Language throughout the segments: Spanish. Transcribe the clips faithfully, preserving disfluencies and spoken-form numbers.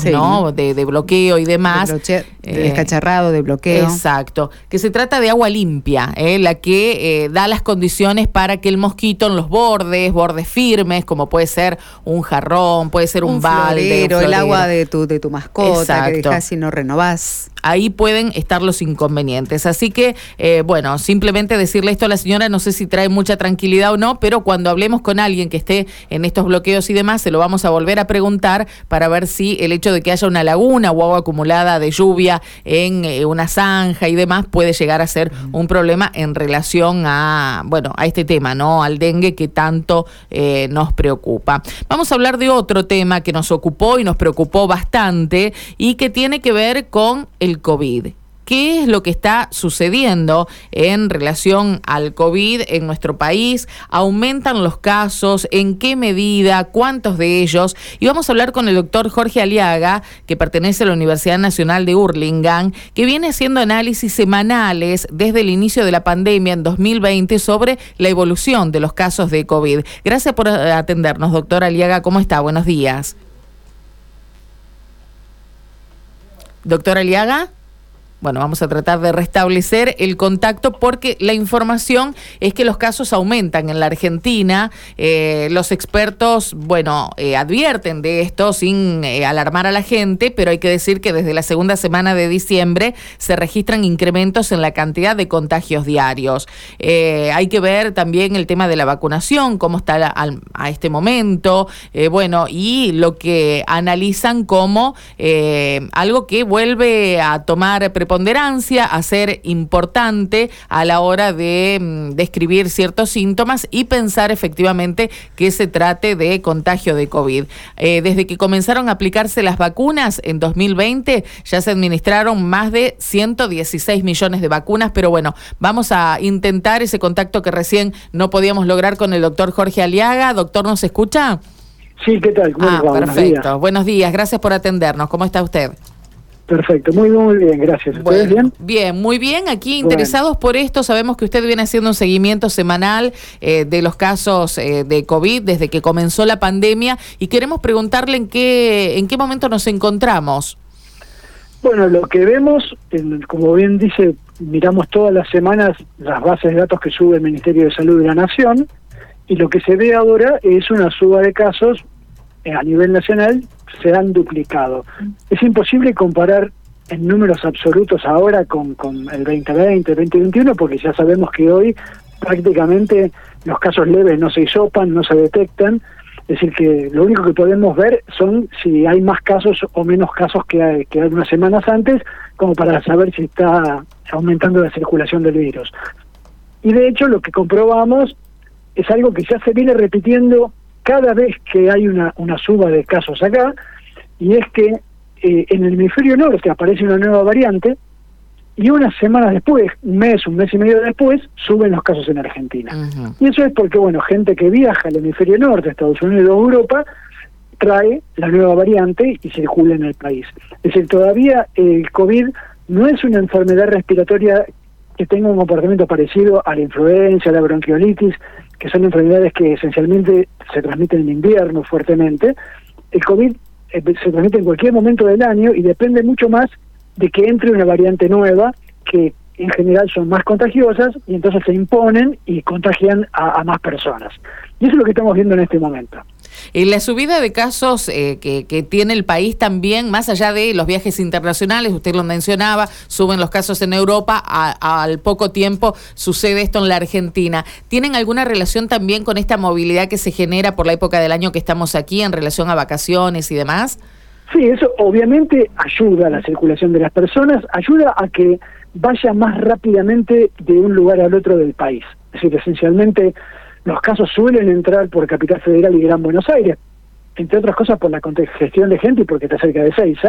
sí, ¿no? De, de bloqueo y demás. De, bloque, de eh, descacharrado, de bloqueo. Exacto. Que se trata de agua limpia, ¿eh? La que eh, da las condiciones para que el mosquito en los bordes, bordes firmes, como puede ser un jarrón, puede ser un, un balde, florero, un florero. El agua de tu, de tu mascota. Exacto. Que dejás y no renovás. Ahí pueden estar los inconvenientes. Así que, eh, bueno, simplemente decirle esto a la señora, no sé si trae mucha tranquilidad o no, pero cuando hablemos con alguien que esté en estos bloqueos y demás, se lo vamos a volver a preguntar para ver si el hecho de que haya una laguna o agua acumulada de lluvia en eh, una zanja y demás puede llegar a ser un problema en relación a, bueno, a este tema, ¿no? Al dengue que tanto eh, nos preocupa. Vamos a hablar de otro tema que nos ocupó y nos preocupó bastante y que tiene que ver con el COVID. ¿Qué es lo que está sucediendo en relación al COVID en nuestro país? ¿Aumentan los casos? ¿En qué medida? ¿Cuántos de ellos? Y vamos a hablar con el doctor Jorge Aliaga, que pertenece a la Universidad Nacional de Hurlingham, que viene haciendo análisis semanales desde el inicio de la pandemia en dos mil veinte sobre la evolución de los casos de COVID. Gracias por atendernos, doctor Aliaga. ¿Cómo está? Buenos días. Doctor Aliaga. Bueno, vamos a tratar de restablecer el contacto porque la información es que los casos aumentan en la Argentina. Eh, los expertos, bueno, eh, advierten de esto sin eh, alarmar a la gente, pero hay que decir que desde la segunda semana de diciembre se registran incrementos en la cantidad de contagios diarios. Eh, hay que ver también el tema de la vacunación, cómo está la, a, a este momento, eh, bueno, y lo que analizan como eh, algo que vuelve a tomar preponderancia, a ser importante a la hora de mm, describir ciertos síntomas y pensar efectivamente que se trate de contagio de COVID. Eh, desde que comenzaron a aplicarse las vacunas en dos mil veinte ya se administraron más de ciento dieciséis millones de vacunas, pero bueno, vamos a intentar ese contacto que recién no podíamos lograr con el doctor Jorge Aliaga. Doctor, ¿nos escucha? Sí, ¿qué tal? ¿Cómo ah, va? perfecto. Buenos días. Buenos días, gracias por atendernos. ¿Cómo está usted? Perfecto, muy, muy bien, gracias. ¿Ustedes bueno, bien? Bien, muy bien. Aquí bueno. interesados por esto, sabemos que usted viene haciendo un seguimiento semanal eh, de los casos eh, de COVID desde que comenzó la pandemia y queremos preguntarle en qué, en qué momento nos encontramos. Bueno, lo que vemos, como bien dice, miramos todas las semanas las bases de datos que sube el Ministerio de Salud de la Nación y lo que se ve ahora es una suba de casos a nivel nacional. Se han duplicado. Es imposible comparar en números absolutos ahora con, con el veinte veinte, veinte veintiuno, porque ya sabemos que hoy prácticamente los casos leves no se hisopan, no se detectan. Es decir, que lo único que podemos ver son si hay más casos o menos casos que, que algunas semanas antes, como para saber si está aumentando la circulación del virus. Y de hecho lo que comprobamos es algo que ya se viene repitiendo cada vez que hay una, una suba de casos acá, y es que eh, en el hemisferio norte aparece una nueva variante, y unas semanas después, un mes, un mes y medio después, suben los casos en Argentina. Uh-huh. Y eso es porque, bueno, gente que viaja al hemisferio norte, Estados Unidos o Europa, trae la nueva variante y circula en el país. Es decir, todavía el COVID no es una enfermedad respiratoria que tenga un comportamiento parecido a la influenza, a la bronquiolitis, que son enfermedades que esencialmente se transmiten en invierno fuertemente. El COVID eh, se transmite en cualquier momento del año y depende mucho más de que entre una variante nueva, que en general son más contagiosas, y entonces se imponen y contagian a, a más personas. Y eso es lo que estamos viendo en este momento. Y la subida de casos eh, que, que tiene el país también, más allá de los viajes internacionales, usted lo mencionaba, suben los casos en Europa, a, al poco tiempo sucede esto en la Argentina. ¿Tienen alguna relación también con esta movilidad que se genera por la época del año que estamos aquí en relación a vacaciones y demás? Sí, eso obviamente ayuda a la circulación de las personas, ayuda a que vaya más rápidamente de un lugar al otro del país. Es decir, esencialmente los casos suelen entrar por Capital Federal y Gran Buenos Aires, entre otras cosas por la congestión de gente y porque está cerca de Ezeiza.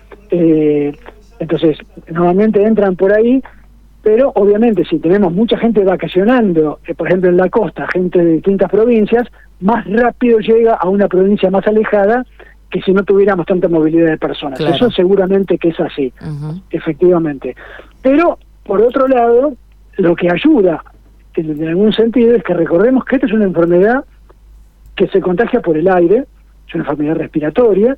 Eh, entonces, normalmente entran por ahí, pero obviamente si tenemos mucha gente vacacionando, eh, por ejemplo en la costa, gente de distintas provincias, más rápido llega a una provincia más alejada que si no tuviéramos tanta movilidad de personas. Claro. Eso seguramente que es así, uh-huh. efectivamente. Pero, por otro lado, lo que ayuda en algún sentido es que recordemos que esta es una enfermedad que se contagia por el aire, es una enfermedad respiratoria,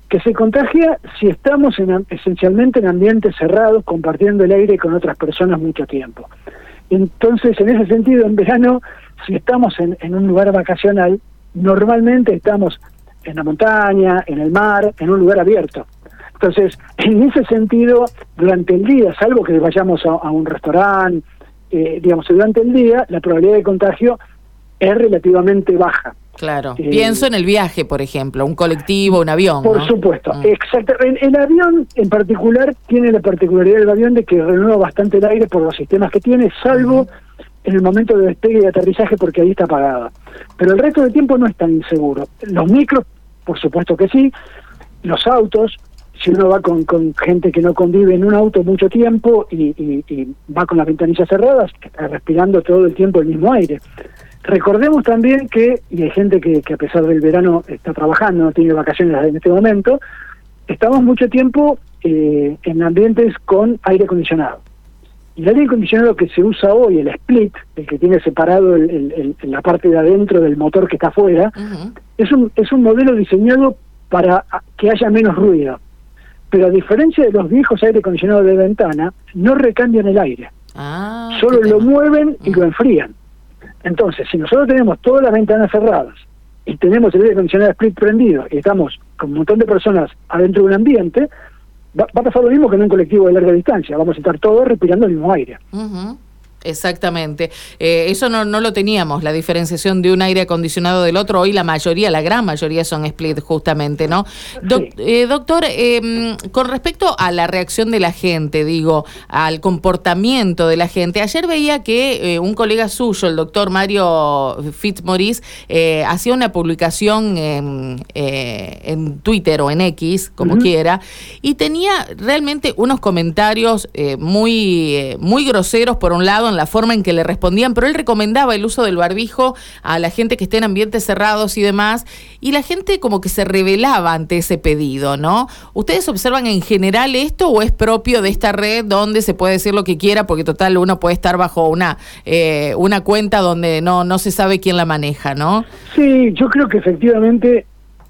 que se contagia si estamos en, esencialmente en ambientes cerrados, compartiendo el aire con otras personas mucho tiempo. Entonces, en ese sentido, en verano, si estamos en, en un lugar vacacional, normalmente estamos en la montaña, en el mar, en un lugar abierto. Entonces, en ese sentido, durante el día, salvo que vayamos a, a un restaurante, eh, digamos, durante el día, la probabilidad de contagio es relativamente baja. Claro. Eh, Pienso en el viaje, por ejemplo, un colectivo, un avión. Por ¿no? supuesto, Mm. exacto. El, el avión en particular tiene la particularidad del avión de que renueva bastante el aire por los sistemas que tiene, salvo mm. en el momento de despegue y aterrizaje, porque ahí está apagada. Pero el resto del tiempo no es tan inseguro. Los micros, por supuesto que sí. Los autos, si uno va con, con gente que no convive en un auto mucho tiempo y, y, y va con las ventanillas cerradas, está respirando todo el tiempo el mismo aire. Recordemos también que, y hay gente que, que a pesar del verano está trabajando, no tiene vacaciones en este momento, estamos mucho tiempo eh, en ambientes con aire acondicionado. Y el aire acondicionado que se usa hoy, el split, el que tiene separado el, el, el, la parte de adentro del motor que está afuera, uh-huh. es un es un modelo diseñado para que haya menos ruido. Pero a diferencia de los viejos aire acondicionados de ventana, no recambian el aire. Ah, solo lo mueven y uh-huh. lo enfrían. Entonces, si nosotros tenemos todas las ventanas cerradas y tenemos el aire acondicionado split prendido y estamos con un montón de personas adentro de un ambiente, va, va a pasar lo mismo que en un colectivo de larga distancia. Vamos a estar todos respirando el mismo aire. Uh-huh. Exactamente. Eh, eso no, no lo teníamos, la diferenciación de un aire acondicionado del otro. Hoy la mayoría, la gran mayoría son split justamente, ¿no? Doc, sí. eh, doctor, eh, con respecto a la reacción de la gente, digo, al comportamiento de la gente, ayer veía que eh, un colega suyo, el doctor Mario Fitzmaurice, eh, hacía una publicación en, eh, en Twitter o en X, como uh-huh. quiera, y tenía realmente unos comentarios eh, muy, eh, muy groseros por un lado, en la forma en que le respondían, pero él recomendaba el uso del barbijo a la gente que esté en ambientes cerrados y demás, y la gente como que se rebelaba ante ese pedido, ¿no? ¿Ustedes observan en general esto o es propio de esta red donde se puede decir lo que quiera, porque total uno puede estar bajo una eh, una cuenta donde no no se sabe quién la maneja, ¿no? Sí, yo creo que efectivamente,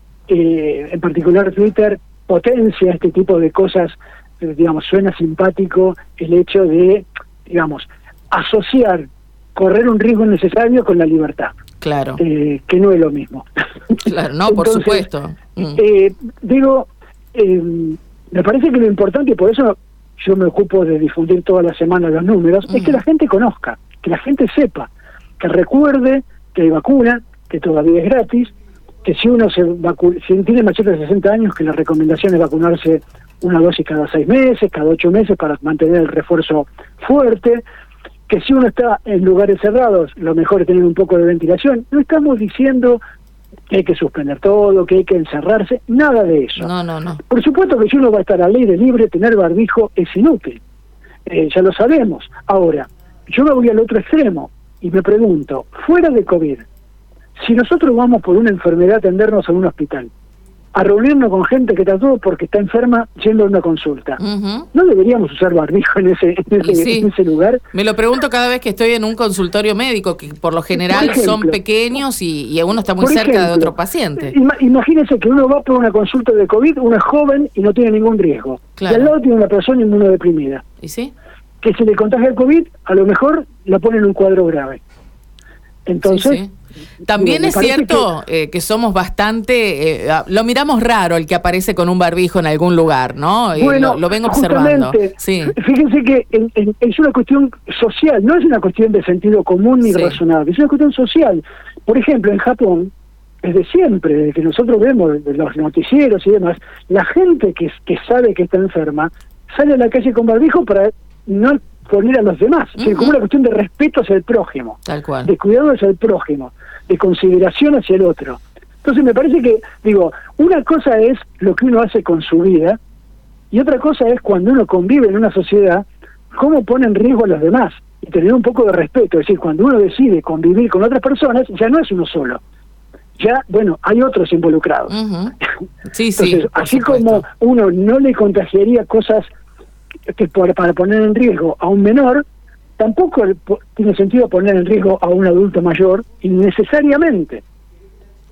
eh, en particular Twitter, potencia este tipo de cosas, eh, digamos, suena simpático el hecho de, digamos, asociar correr un riesgo innecesario con la libertad. Claro. Eh, que no es lo mismo. Claro, no, Entonces, por supuesto. Mm. Eh, digo, eh, me parece que lo importante, y por eso yo me ocupo de difundir toda la semana los números, mm. es que la gente conozca, que la gente sepa, que recuerde que hay vacuna, que todavía es gratis, que si uno se vacu- si tiene mayores de sesenta años, que la recomendación es vacunarse una dosis cada seis meses, cada ocho meses para mantener el refuerzo fuerte, que si uno está en lugares cerrados, lo mejor es tener un poco de ventilación. No estamos diciendo que hay que suspender todo, que hay que encerrarse, nada de eso. No, no, no. Por supuesto que si uno va a estar al aire libre, tener barbijo es inútil. Eh, ya lo sabemos. Ahora, yo me voy al otro extremo y me pregunto, fuera de COVID, si nosotros vamos por una enfermedad a atendernos en un hospital, a reunirnos con gente que está todo porque está enferma yendo a una consulta, uh-huh. ¿no deberíamos usar barbijo en ese, en ese, sí. en ese lugar? Me lo pregunto cada vez que estoy en un consultorio médico, que por lo general por ejemplo, son pequeños y, y uno está muy cerca ejemplo, de otro paciente. Ima- imagínense que uno va por una consulta de COVID, uno es joven y no tiene ningún riesgo. Claro. Y al lado tiene una persona inmunodeprimida. ¿Y sí? Que si le contagia el COVID, a lo mejor la pone en un cuadro grave. Entonces... Sí, sí. También es cierto que, eh, que somos bastante, eh, lo miramos raro el que aparece con un barbijo en algún lugar, ¿no? Eh, bueno, lo, lo vengo observando. Sí. Fíjense que en, en, es una cuestión social, no es una cuestión de sentido común ni sí. razonable, es una cuestión social. Por ejemplo, en Japón, desde siempre, desde que nosotros vemos los noticieros y demás, la gente que, que sabe que está enferma sale a la calle con barbijo para no poner a los demás, uh-huh. o sea, como una cuestión de respeto hacia el prójimo, tal cual, de cuidado hacia el prójimo, de consideración hacia el otro. Entonces me parece que, digo, una cosa es lo que uno hace con su vida y otra cosa es cuando uno convive en una sociedad, cómo pone en riesgo a los demás y tener un poco de respeto. Es decir, cuando uno decide convivir con otras personas, ya no es uno solo. Ya, bueno, hay otros involucrados. Uh-huh. Sí, Entonces, sí, así supuesto. como uno no le contagiaría cosas que por, para poner en riesgo a un menor, tampoco tiene sentido poner en riesgo a un adulto mayor innecesariamente.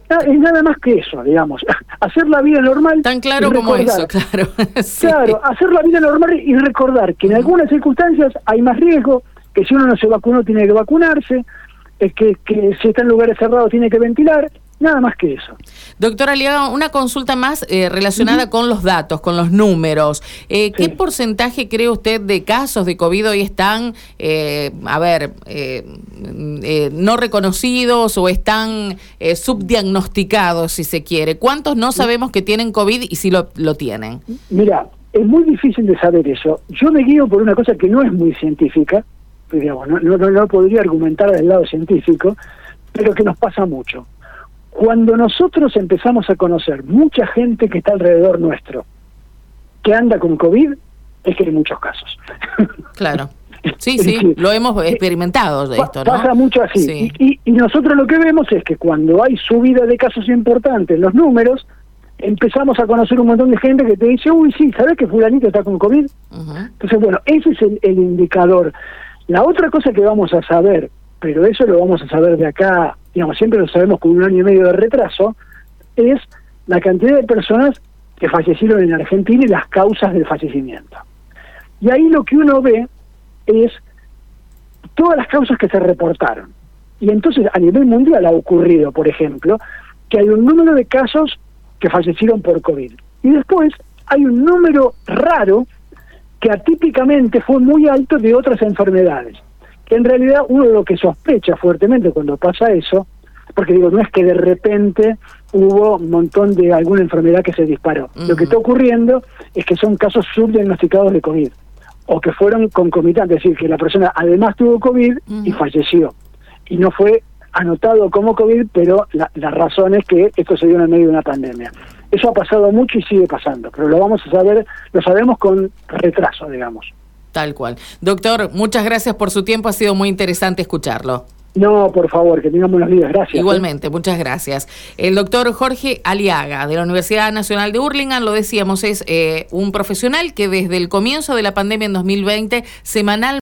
Es nada más que eso, digamos, hacer la vida normal. Tan claro como eso, claro. Sí. Claro, hacer la vida normal y recordar que en algunas circunstancias hay más riesgo, que si uno no se vacunó tiene que vacunarse, es que, que si está en lugares cerrados tiene que ventilar, nada más que eso. Doctora Aliaga, una consulta más eh, relacionada uh-huh. con los datos, con los números. Eh, ¿Qué sí. porcentaje cree usted de casos de COVID hoy están, eh, a ver, eh, eh, no reconocidos o están eh, subdiagnosticados, si se quiere? ¿Cuántos no sabemos que tienen COVID y si lo, lo tienen? Mira, es muy difícil de saber eso. Yo me guío por una cosa que no es muy científica, digamos, no, no, no podría argumentar del lado científico, pero que nos pasa mucho. Cuando nosotros empezamos a conocer mucha gente que está alrededor nuestro, que anda con COVID, es que hay muchos casos. Claro. Sí, sí, decir, lo hemos experimentado de esto, ¿no? Pasa mucho así. Sí. Y, y, y nosotros lo que vemos es que cuando hay subida de casos importantes en los números, empezamos a conocer un montón de gente que te dice, uy, sí, ¿sabes que fulanito está con COVID? Uh-huh. Entonces, bueno, ese es el, el indicador. La otra cosa que vamos a saber, pero eso lo vamos a saber de acá, digamos, siempre lo sabemos con un año y medio de retraso, es la cantidad de personas que fallecieron en Argentina y las causas del fallecimiento. Y ahí lo que uno ve es todas las causas que se reportaron. Y entonces a nivel mundial ha ocurrido, por ejemplo, que hay un número de casos que fallecieron por COVID. Y después hay un número raro que atípicamente fue muy alto de otras enfermedades. Que en realidad uno lo que sospecha fuertemente cuando pasa eso, porque digo, no es que de repente hubo un montón de alguna enfermedad que se disparó. Uh-huh. Lo que está ocurriendo es que son casos subdiagnosticados de COVID, o que fueron concomitantes, es decir, que la persona además tuvo COVID uh-huh. y falleció. Y no fue anotado como COVID, pero la, la razón es que esto se dio en el medio de una pandemia. Eso ha pasado mucho y sigue pasando, pero lo vamos a saber, lo sabemos con retraso, digamos. Tal cual. Doctor, muchas gracias por su tiempo, ha sido muy interesante escucharlo. No, por favor, que tengan buenos días, gracias. Igualmente, ¿eh? Muchas gracias. El doctor Jorge Aliaga, de la Universidad Nacional de Hurlingham, lo decíamos, es eh, un profesional que desde el comienzo de la pandemia en dos mil veinte, semanal